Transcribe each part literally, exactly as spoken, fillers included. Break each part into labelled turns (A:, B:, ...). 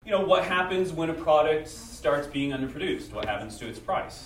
A: you know, what happens when a product starts being underproduced? What happens to its price?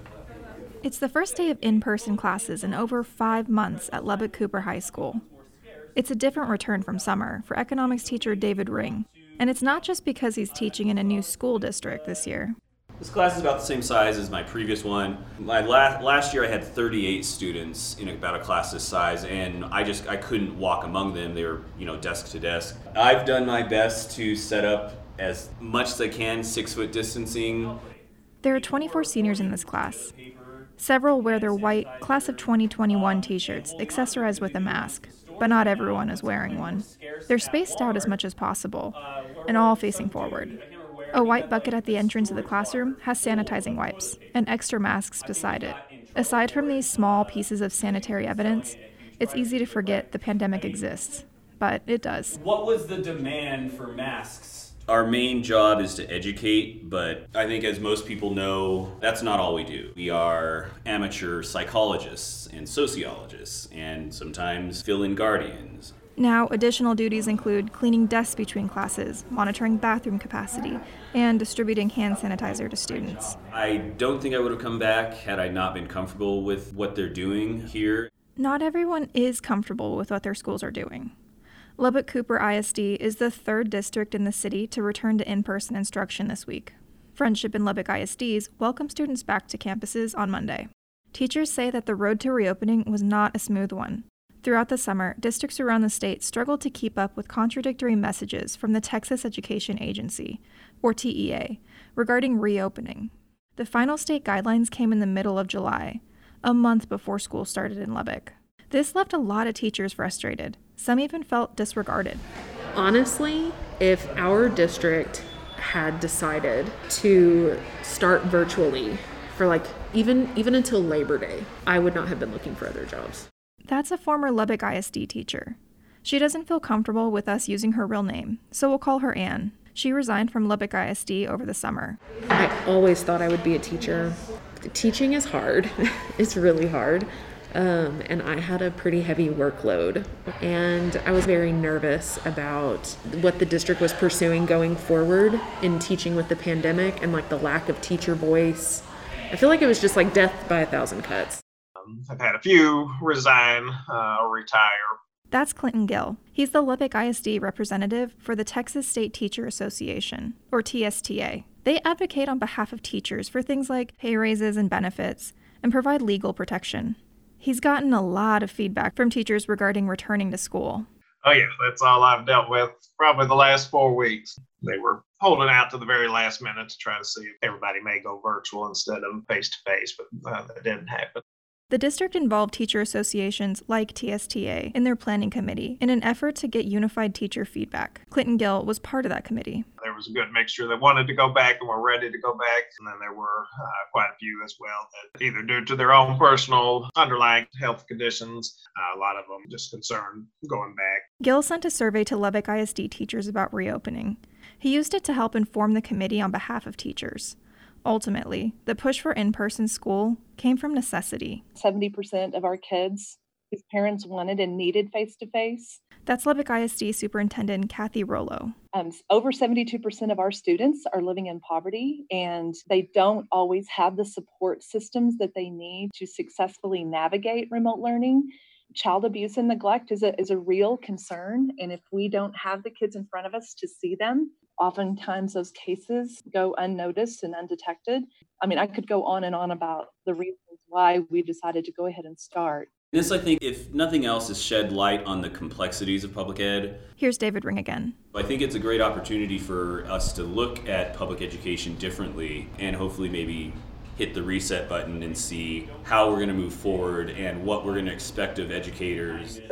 B: It's the first day of in-person classes in over five months at Lubbock Cooper High School. It's a different return from summer for economics teacher David Ring, and it's not just because he's teaching in a new school district this year.
A: This class is about the same size as my previous one. My la- last year I had thirty-eight students in about a class this size, and I just I couldn't walk among them. They were, you know, desk to desk. I've done my best to set up as much as I can, six foot distancing.
B: There are twenty-four seniors in this class. Several wear their white Class of twenty twenty-one t-shirts, accessorized with a mask, but not everyone is wearing one. They're spaced out as much as possible, and all facing forward. A white bucket at the entrance of the classroom has sanitizing wipes and extra masks beside it. Aside from these small pieces of sanitary evidence, it's easy to forget the pandemic exists, but it does.
A: What was the demand for masks? Our main job is to educate, but I think as most people know, that's not all we do. We are amateur psychologists and sociologists, and sometimes fill-in guardians.
B: Now, additional duties include cleaning desks between classes, monitoring bathroom capacity, and distributing hand sanitizer to students.
A: I don't think I would have come back had I not been comfortable with what they're doing here.
B: Not everyone is comfortable with what their schools are doing. Lubbock Cooper I S D is the third district in the city to return to in-person instruction this week. Friendship and Lubbock I S Ds welcome students back to campuses on Monday. Teachers say that the road to reopening was not a smooth one. Throughout the summer, districts around the state struggled to keep up with contradictory messages from the Texas Education Agency, or T E A, regarding reopening. The final state guidelines came in the middle of July, a month before school started in Lubbock. This left a lot of teachers frustrated. Some even felt disregarded.
C: Honestly, if our district had decided to start virtually for like even even until Labor Day, I would not have been looking for other jobs.
B: That's a former Lubbock I S D teacher. She doesn't feel comfortable with us using her real name, so we'll call her Ann. She resigned from Lubbock I S D over the summer.
C: I always thought I would be a teacher. Teaching is hard. It's really hard. Um, and I had a pretty heavy workload. And I was very nervous about what the district was pursuing going forward in teaching with the pandemic and like the lack of teacher voice. I feel like it was just like death by a thousand cuts.
D: I've had a few resign uh, or retire.
B: That's Clinton Gill. He's the Lubbock I S D representative for the Texas State Teacher Association, or T S T A. They advocate on behalf of teachers for things like pay raises and benefits, and provide legal protection. He's gotten a lot of feedback from teachers regarding returning to school.
D: Oh yeah, that's all I've dealt with probably the last four weeks. They were holding out to the very last minute to try to see if everybody may go virtual instead of face-to-face, but uh, that didn't happen.
B: The district involved teacher associations like T S T A in their planning committee in an effort to get unified teacher feedback. Clinton Gill was part of that committee.
D: There was a good mixture that wanted to go back and were ready to go back. And then there were uh, quite a few as well that either due to their own personal underlying health conditions, uh, a lot of them just concerned going back.
B: Gill sent a survey to Lubbock I S D teachers about reopening. He used it to help inform the committee on behalf of teachers. Ultimately, the push for in-person school came from necessity.
E: seventy percent of our kids whose parents wanted and needed face-to-face.
B: That's Lubbock I S D Superintendent Kathy Rollo.
E: Um, over seventy-two percent of our students are living in poverty, and they don't always have the support systems that they need to successfully navigate remote learning. Child abuse and neglect is a, is a real concern, and if we don't have the kids in front of us to see them, oftentimes those cases go unnoticed and undetected. I mean, I could go on and on about the reasons why we decided to go ahead and start.
A: This, I think, if nothing else, has shed light on the complexities of public ed.
B: Here's David Ring again.
A: I think it's a great opportunity for us to look at public education differently and hopefully maybe hit the reset button and see how we're going to move forward and what we're going to expect of educators.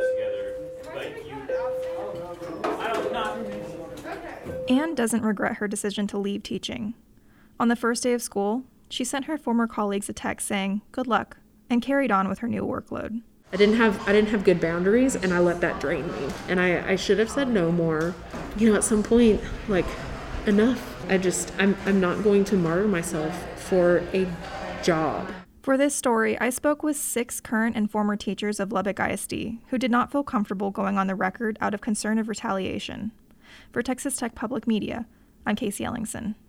B: Anne doesn't regret her decision to leave teaching. On the first day of school, she sent her former colleagues a text saying, "Good luck," and carried on with her new workload.
C: I didn't have I didn't have good boundaries, and I let that drain me. And I, I should have said no more. You know, at some point, like, enough. I just I'm I'm not going to martyr myself for a job.
B: For this story, I spoke with six current and former teachers of Lubbock I S D who did not feel comfortable going on the record out of concern of retaliation. For Texas Tech Public Media, I'm Casey Ellingson.